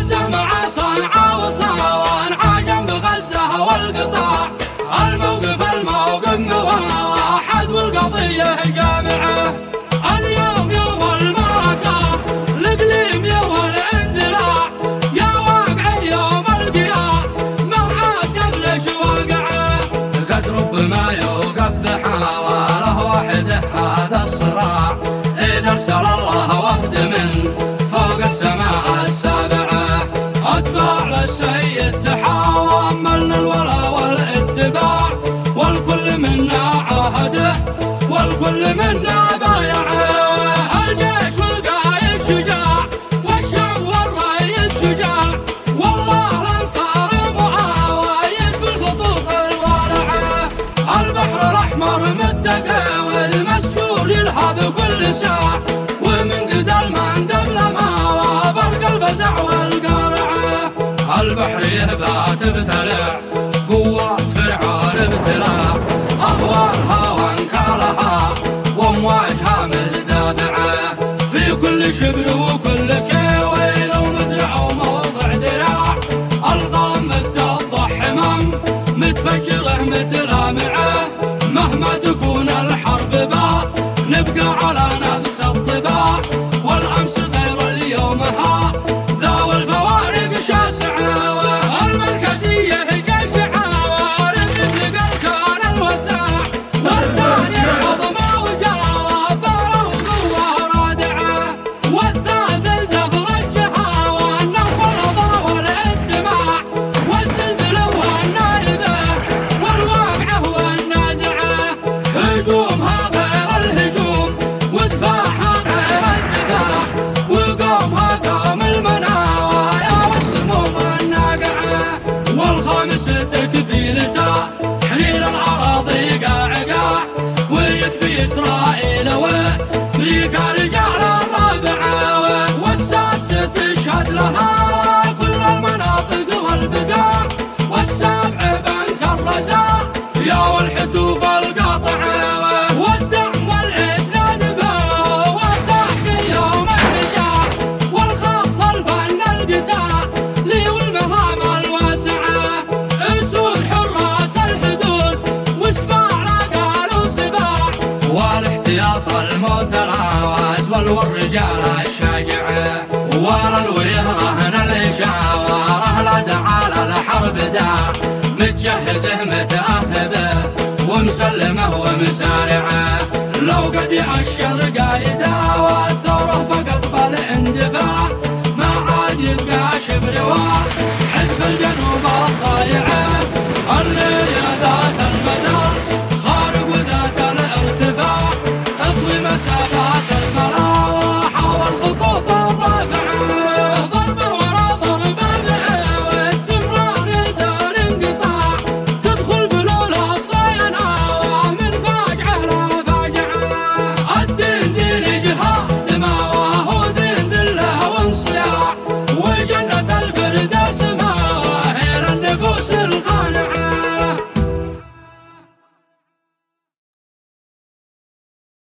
غزة مع صنعاء وصوان عجم بغزة والقطاع، الموقف موحد والقضية جامعة. اليوم يوم المعركة الإقليم يوم الاندلاع، يا واقع يوم القيام ما عاد قبلش واقعه. قد ربما يوقف بحواله وحده هذا الصراع، إذا أرسل الله وفد من فوق السماء السابعة. أتباع للسيد تحاوم من الولا والاتباع، والكل منا عهده والكل منا بايعه. الجيش والقايد شجاع والشعب والرئيس شجاع، والله الانصار معاويد في الخطوط الوالعه. البحر الاحمر متقى والمسؤول يلهب كل ساعه، ومن قد المندب لما برق الفزع والقارعه. البحر يهبى تبتلع قوات فرعون ابتلاع، أهوالها وانكالها وامواجها متدافعة. في كل شبر وكل كيويل ومدرع وموضع دراع، الغامق تضح حمام متفجره متلامعة. مهما تكون الحرب با نبقى على نفس الطباع، والأمس غير اليوم ها ذو الفوارق شاسعة. المركزية جيش عارف مثل الكون الوسع، والثاني العظمى وجبارة وقوة رادعة، والثالث زفر الجهة والنهب والرضا والاتباع، والزلزلة والنائبة والواقعة والنازعة. هجومها غير الهجوم ودفاعها غير الدفاع، وقومها قوم المناويا والسموم الناقعة. والخامس تكفيلته حرير الأراضي قاع، ويكفي إسرائيل وأمريكا رجال الرابعة. والسادسة تشهد لها كل المناطق والبقاع، والسابعة بنك الرزاق يا والحتوف القاطعة. والدعم والإسناد بها وساحق يوم الرجاع، والخاص الفن القتاع لي والمهام الواسعة. أسود حراس الحدود وسباع رجال وسباع، والاحتياط المتراوز والرجال الشاجعة. والويه رهن الإشارة لا دعا للحرب داع، متجهزه متأهبه ومسلمه ومسارعه. لو قد يأشر قايده والثورة فقط بالاندفاع، ما عاد يبقى شبر واحد